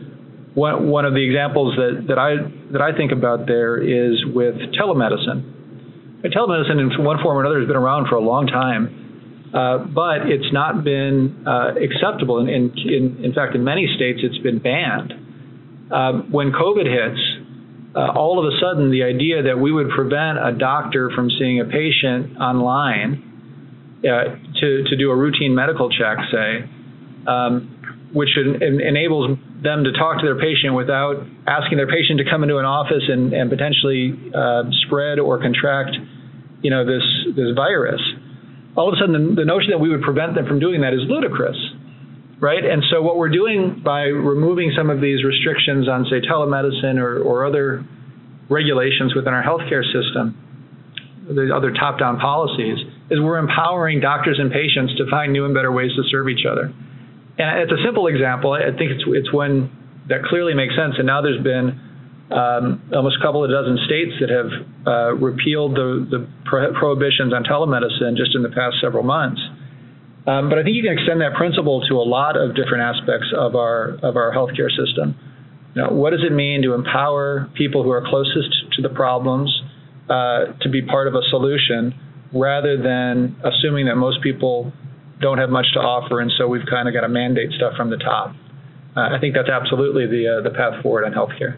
One one of the examples that that I that I think about there is with telemedicine. Telemedicine in one form or another has been around for a long time, uh, but it's not been uh, acceptable. In, in, in fact, in many states, it's been banned. Uh, when COVID hits, uh, all of a sudden, the idea that we would prevent a doctor from seeing a patient online uh, to, to do a routine medical check, say, um, which en- enables them to talk to their patient without asking their patient to come into an office and, and potentially uh, spread or contract, you know, this this virus. All of a sudden, the, the notion that we would prevent them from doing that is ludicrous, right? And so what we're doing by removing some of these restrictions on, say, telemedicine or, or other regulations within our healthcare system, the other top-down policies, is we're empowering doctors and patients to find new and better ways to serve each other. And it's a simple example. I think it's it's one that clearly makes sense. And now there's been um, almost a couple of dozen states that have uh, repealed the, the pro- prohibitions on telemedicine just in the past several months. Um, but I think you can extend that principle to a lot of different aspects of our of our healthcare system. You know, what does it mean to empower people who are closest to the problems uh, to be part of a solution, rather than assuming that most people don't have much to offer, and so we've kind of got to mandate stuff from the top. Uh, I think that's absolutely the uh, the path forward on healthcare.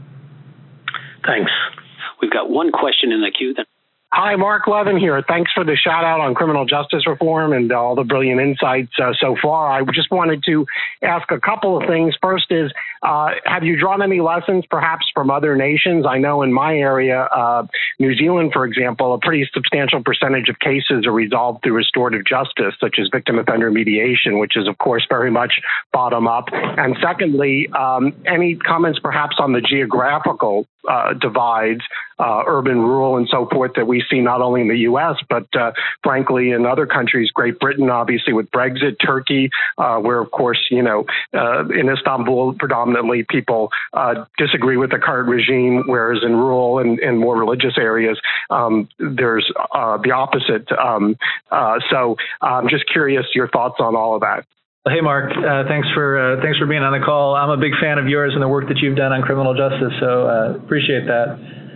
Thanks. We've got one question in the queue. Then. Hi, Mark Levin here. Thanks for the shout out on criminal justice reform and all the brilliant insights uh, so far. I just wanted to ask a couple of things. First is, uh, have you drawn any lessons perhaps from other nations? I know in my area, uh, New Zealand, for example, a pretty substantial percentage of cases are resolved through restorative justice, such as victim offender mediation, which is, of course, very much bottom up. And secondly, um, any comments perhaps on the geographical uh, divides, uh, urban, rural, and so forth, that we see not only in the U S, but uh, frankly in other countries, Great Britain, obviously with Brexit, Turkey, uh, where, of course, you know, uh, in Istanbul, predominantly people uh, disagree with the current regime, whereas in rural and, and more religious areas, um, there's uh, the opposite. Um, uh, so I'm just curious your thoughts on all of that. Hey, Mark, uh, thanks for uh, thanks for being on the call. I'm a big fan of yours and the work that you've done on criminal justice, so uh, appreciate that.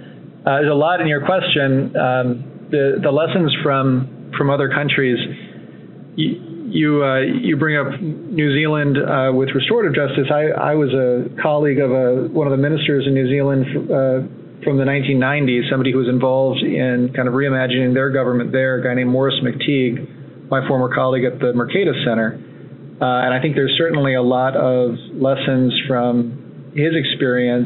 Uh, there's a lot in your question. Um, the the lessons from from other countries. You you, uh, you bring up New Zealand uh, with restorative justice. I, I was a colleague of a, one of the ministers in New Zealand uh, from the nineteen nineties. Somebody who was involved in kind of reimagining their government there. A guy named Maurice McTeague, my former colleague at the Mercatus Center. Uh, and I think there's certainly a lot of lessons from his experience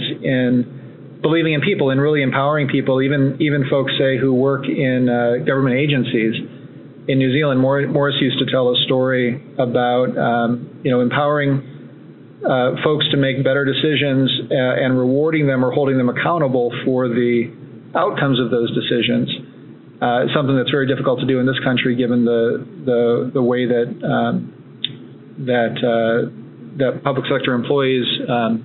in believing in people and really empowering people, even even folks, say, who work in uh, government agencies. In New Zealand, Maurice used to tell a story about um, you know empowering uh, folks to make better decisions uh, and rewarding them or holding them accountable for the outcomes of those decisions. Uh, something that's very difficult to do in this country, given the the the way that um, that uh, that public sector employees um,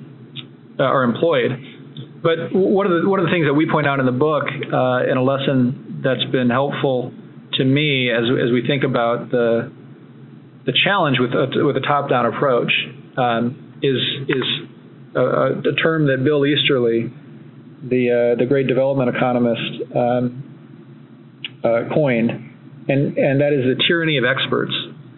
are employed. But one of the one of the things that we point out in the book, uh, and a lesson that's been helpful to me as as we think about the the challenge with a, with a top-down approach, um, is is a, a term that Bill Easterly, the uh, the great development economist, um, uh, coined, and and that is the tyranny of experts.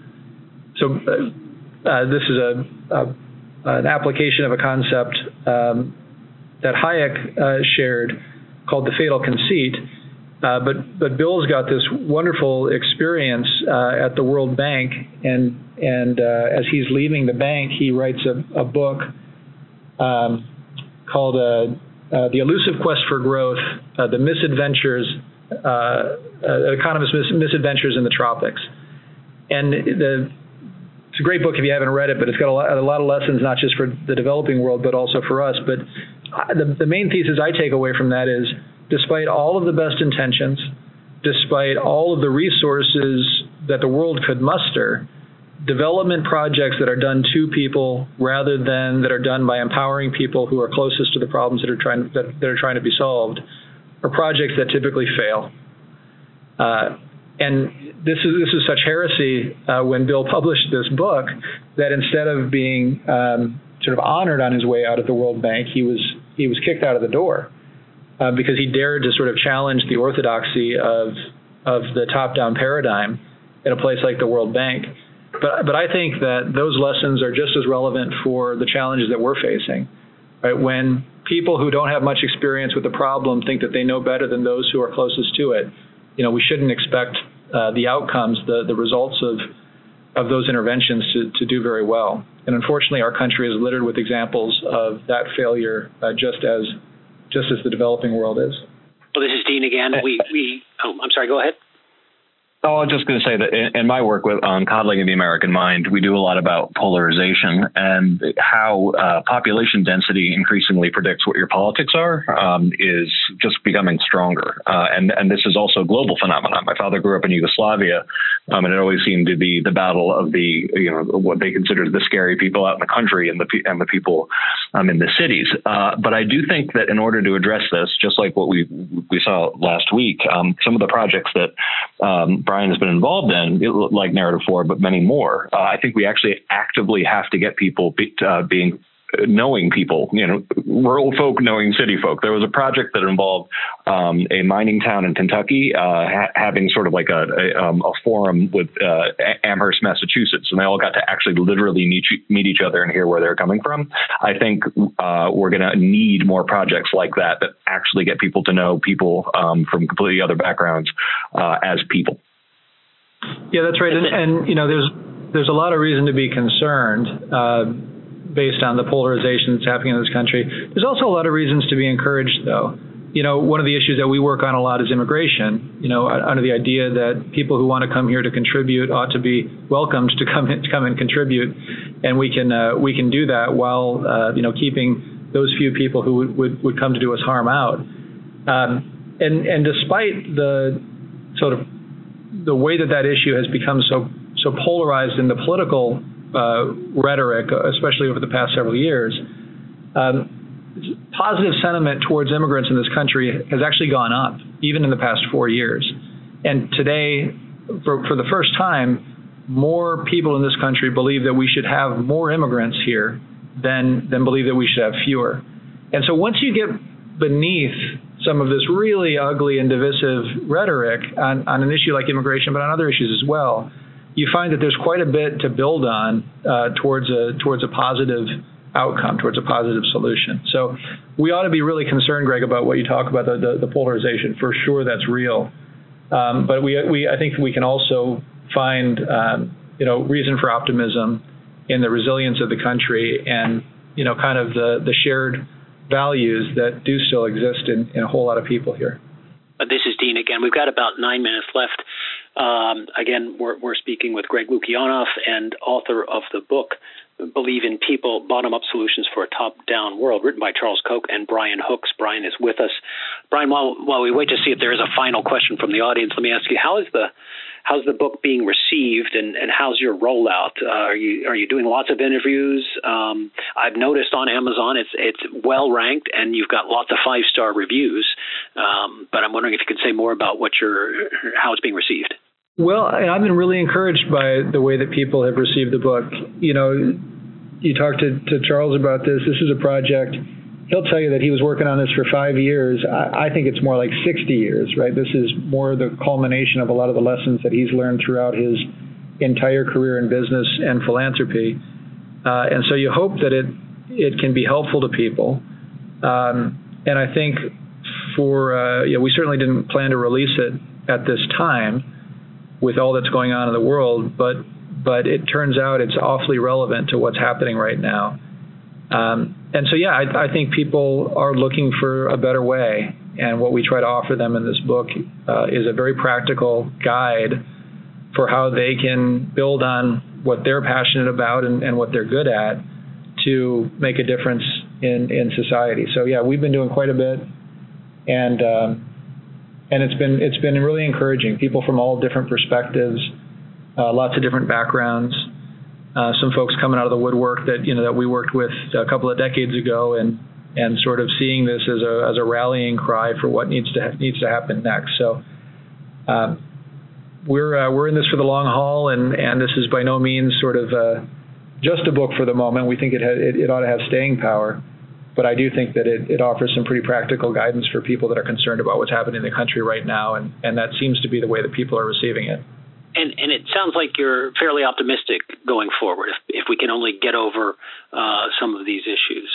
So uh, uh, this is a, a an application of a concept um, that Hayek uh, shared called the fatal conceit. Uh, but but Bill's got this wonderful experience uh, at the World Bank, and and uh, as he's leaving the bank, he writes a, a book um, called uh, uh, "The Elusive Quest for Growth: uh, The Misadventures, uh, uh, Economist mis- Misadventures in the Tropics." And the It's a great book if you haven't read it, but it's got a lot, a lot of lessons, not just for the developing world, but also for us. But the, the main thesis I take away from that is despite all of the best intentions, despite all of the resources that the world could muster, development projects that are done to people rather than that are done by empowering people who are closest to the problems that are trying that, that are trying to be solved are projects that typically fail. Uh, and this is this is such heresy uh, when Bill published this book that instead of being um, sort of honored on his way out of the World Bank, he was he was kicked out of the door uh, because he dared to sort of challenge the orthodoxy of of the top-down paradigm in a place like the World Bank. But but I think that those lessons are just as relevant for the challenges that we're facing, right? When people who don't have much experience with the problem think that they know better than those who are closest to it, you know, we shouldn't expect uh, the outcomes, the the results of of those interventions to, to do very well. And unfortunately, our country is littered with examples of that failure, uh, just as just as the developing world is. Well, this is Dean again. We we oh, I'm sorry. Go ahead. Oh, I was just going to say that in, in my work with, on coddling of the American mind, we do a lot about polarization and how uh, population density increasingly predicts what your politics are um, is just becoming stronger. Uh, and, and this is also a global phenomenon. My father grew up in Yugoslavia, um, and it always seemed to be the battle of the, you know, what they considered the scary people out in the country and the, and the people um, in the cities. Uh, but I do think that in order to address this, just like what we, we saw last week, um, some of the projects that um, Brian has been involved in, like Narrative four, but many more. Uh, I think we actually actively have to get people be, uh, being knowing people, you know, rural folk knowing city folk. There was a project that involved um, a mining town in Kentucky uh, ha- having sort of like a, a, um, a forum with uh, Amherst, Massachusetts, and they all got to actually literally meet, meet each other and hear where they're coming from. I think uh, we're going to need more projects like that that actually get people to know people um, from completely other backgrounds uh, as people. Yeah, that's right. And, and you know, there's there's a lot of reason to be concerned uh, based on the polarization that's happening in this country. There's also a lot of reasons to be encouraged, though. You know, one of the issues that we work on a lot is immigration. You know, under the idea that people who want to come here to contribute ought to be welcomed to come in, to come and contribute, and we can uh, we can do that while uh, you know keeping those few people who would, would, would come to do us harm out. Um, and and despite the sort of the way that that issue has become so so polarized in the political uh, rhetoric, especially over the past several years, um, positive sentiment towards immigrants in this country has actually gone up, even in the past four years. And today, for, for the first time, more people in this country believe that we should have more immigrants here than than believe that we should have fewer. And so once you get beneath some of this really ugly and divisive rhetoric on, on an issue like immigration, but on other issues as well, you find that there's quite a bit to build on uh, towards a towards a positive outcome, towards a positive solution. So we ought to be really concerned, Greg, about what you talk about, the, the, the polarization. For sure, that's real. Um, but we we I think we can also find um, you know reason for optimism in the resilience of the country and you know kind of the the shared values that do still exist in, in a whole lot of people here. Uh, this is Dean again. We've got about nine minutes left. Um, again, we're, we're speaking with Greg Lukianoff, and author of the book, Believe in People, Bottom-Up Solutions for a Top-Down World, written by Charles Koch and Brian Hooks. Brian is with us. Brian, while while we wait to see if there is a final question from the audience, let me ask you, how is the how's the book being received, and, and how's your rollout? Uh, are you are you doing lots of interviews? Um, I've noticed on Amazon it's it's well ranked, and you've got lots of five-star reviews. Um, but I'm wondering if you could say more about what your how it's being received. Well, I've been really encouraged by the way that people have received the book. You know, you talked to, to Charles about this. This is a project. He'll tell you that he was working on this for five years. I, I think it's more like sixty years, right? This is more the culmination of a lot of the lessons that he's learned throughout his entire career in business and philanthropy. Uh, and so you hope that it it can be helpful to people. Um, and I think for, uh, you know, we certainly didn't plan to release it at this time with all that's going on in the world, but but it turns out it's awfully relevant to what's happening right now. Um, and so, yeah, I, I think people are looking for a better way. And what we try to offer them in this book uh, is a very practical guide for how they can build on what they're passionate about and, and what they're good at to make a difference in, in society. So, yeah, we've been doing quite a bit and um, and it's been it's been really encouraging. People from all different perspectives, uh, lots of different backgrounds. Uh, some folks coming out of the woodwork that you know that we worked with a couple of decades ago, and and sort of seeing this as a as a rallying cry for what needs to ha- needs to happen next. So. Um, We're uh, we're in this for the long haul, and, and this is by no means sort of uh, just a book for the moment. We think it, ha- it it ought to have staying power, but I do think that it, it offers some pretty practical guidance for people that are concerned about what's happening in the country right now, and, and that seems to be the way that people are receiving it. And and it sounds like you're fairly optimistic going forward. If if we can only get over uh, some of these issues,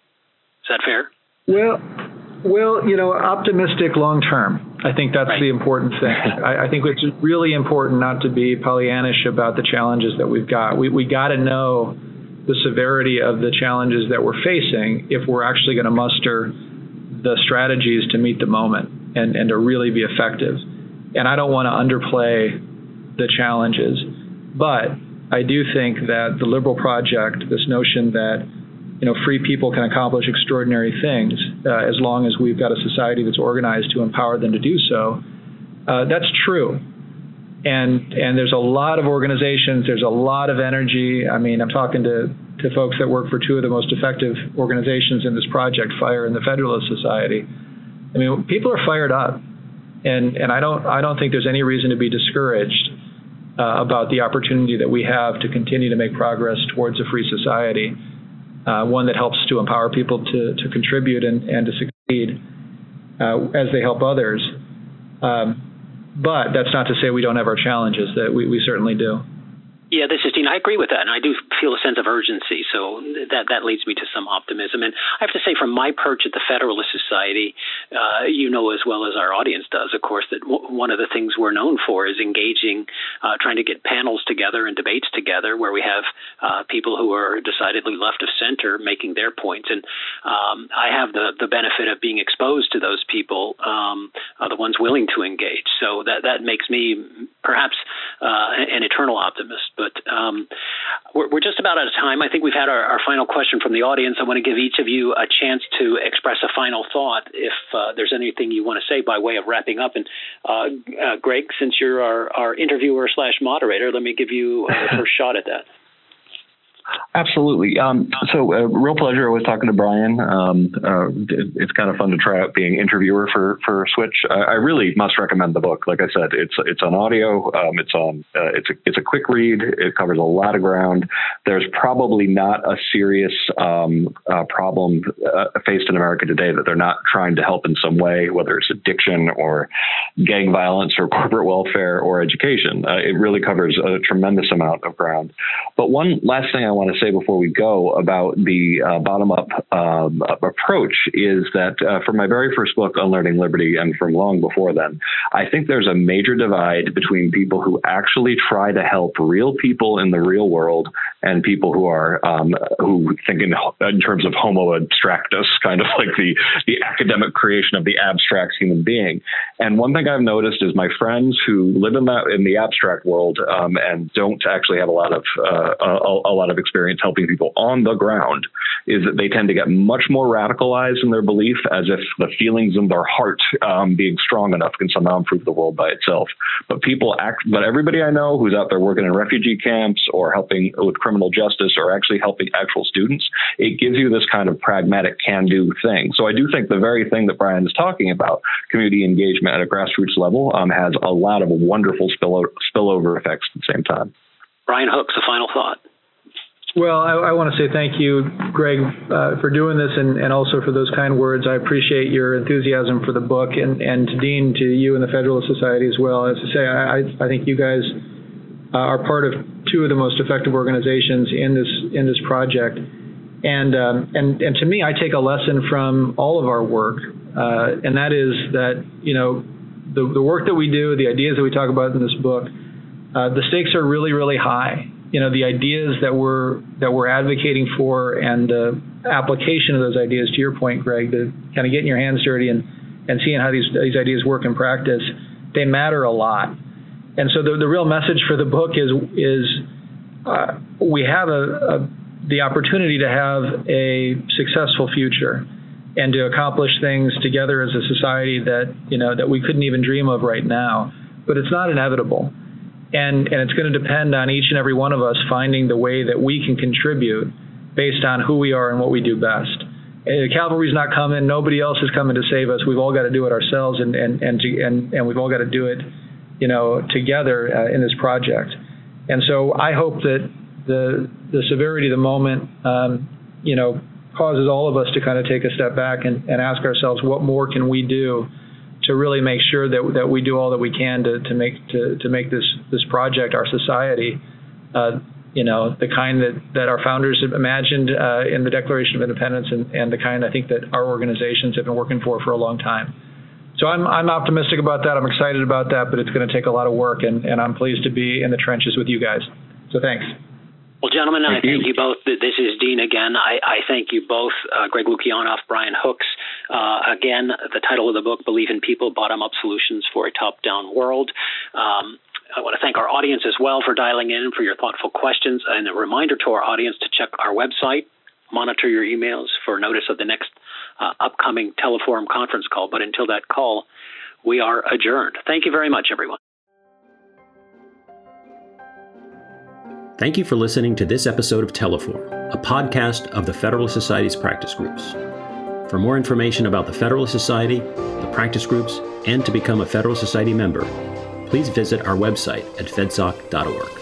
is that fair? Well. Well, you know, optimistic long term. I think that's right. The important thing. I, I think it's really important not to be Pollyannish about the challenges that we've got. We we got to know the severity of the challenges that we're facing if we're actually going to muster the strategies to meet the moment and, and to really be effective. And I don't want to underplay the challenges, but I do think that the liberal project, this notion that you know, free people can accomplish extraordinary things uh, as long as we've got a society that's organized to empower them to do so. Uh, that's true. And and there's a lot of organizations, there's a lot of energy. I mean, I'm talking to, to folks that work for two of the most effective organizations in this project, FIRE and the Federalist Society. I mean, people are fired up. And and I don't I don't think there's any reason to be discouraged uh, about the opportunity that we have to continue to make progress towards a free society. Uh, one that helps to empower people to, to contribute and, and to succeed uh, as they help others. Um, but that's not to say we don't have our challenges, that we, we certainly do. Yeah, this is Dean. I agree with that, and I do feel a sense of urgency, so that that leads me to some optimism. And I have to say, from my perch at the Federalist Society, uh, you know as well as our audience does, of course, that w- one of the things we're known for is engaging, uh, trying to get panels together and debates together where we have uh, people who are decidedly left of center making their points. And um, I have the, the benefit of being exposed to those people, um, uh, the ones willing to engage. So that, that makes me perhaps uh, an eternal optimist. But um, we're, we're just about out of time. I think we've had our, our final question from the audience. I want to give each of you a chance to express a final thought if uh, there's anything you want to say by way of wrapping up. And uh, uh, Greg, since you're our, our interviewer slash moderator, let me give you uh, the first shot at that. Absolutely. Um, so, uh, real pleasure with talking to Brian. Um, uh, it, it's kind of fun to try out being interviewer for for Switch. I, I really must recommend the book. Like I said, it's it's on audio. Um, it's on. Uh, it's a it's a quick read. It covers a lot of ground. There's probably not a serious um, uh, problem uh, faced in America today that they're not trying to help in some way, whether it's addiction or gang violence or corporate welfare or education. Uh, it really covers a tremendous amount of ground. But one last thing I want to say before we go about the uh, bottom-up um, approach is that uh, for my very first book, Unlearning Liberty, and from long before then, I think there's a major divide between people who actually try to help real people in the real world and people who are um, who think in, in terms of homo abstractus, kind of like the, the academic creation of the abstract human being. And one thing I've noticed is my friends who live in that in the abstract world um, and don't actually have a lot of uh, a, a lot of experience helping people on the ground is that they tend to get much more radicalized in their belief, as if the feelings in their heart um, being strong enough can somehow improve the world by itself. But people act, but everybody I know who's out there working in refugee camps or helping with criminal justice or actually helping actual students, it gives you this kind of pragmatic can-do thing. So I do think the very thing that Brian is talking about, community engagement at a grassroots level, um, has a lot of wonderful spill- spillover effects at the same time. Brian Hooks, a final thought. Well, I, I want to say thank you, Greg, uh, for doing this and, and also for those kind words. I appreciate your enthusiasm for the book, and, and to Dean, to you and the Federalist Society as well. As I say, I, I think you guys uh, are part of two of the most effective organizations in this in this project. And um, and and to me, I take a lesson from all of our work, uh, and that is that, you know, the, the work that we do, the ideas that we talk about in this book, uh, the stakes are really, really high. You know, the ideas that we're that we're advocating for and the application of those ideas, to your point, Greg, the kind of getting your hands dirty and, and seeing how these these ideas work in practice, they matter a lot. And so the the real message for the book is is uh, we have a, a the opportunity to have a successful future. and to accomplish things together as a society that, you know, that we couldn't even dream of right now. But it's not inevitable. And, and it's going to depend on each and every one of us finding the way that we can contribute based on who we are and what we do best. The cavalry's not coming. Nobody else is coming to save us. We've all got to do it ourselves, and and and to, and, and we've all got to do it, you know, together uh, in this project. And so I hope that the the severity of the moment, um, you know, causes all of us to kind of take a step back and, and ask ourselves, what more can we do to really make sure that that we do all that we can to to make to to make this this project, our society, uh, you know, the kind that, that our founders have imagined uh, in the Declaration of Independence, and, and the kind I think that our organizations have been working for for a long time. So I'm I'm optimistic about that. I'm excited about that, but it's going to take a lot of work, and, and I'm pleased to be in the trenches with you guys. So thanks. Well, gentlemen, thank I you. thank you both. This is Dean again. I, I thank you both, uh, Greg Lukianoff, Brian Hooks. Uh, again, the title of the book, Believe in People, Bottom-Up Solutions for a Top-Down World. Um, I want to thank our audience as well for dialing in, for your thoughtful questions, and a reminder to our audience to check our website, monitor your emails for notice of the next uh, upcoming Teleforum conference call. But until that call, we are adjourned. Thank you very much, everyone. Thank you for listening to this episode of Teleforum, a podcast of the Federalist Society's practice groups. For more information about the Federalist Society, the practice groups, and to become a Federalist Society member, please visit our website at fedsoc dot org.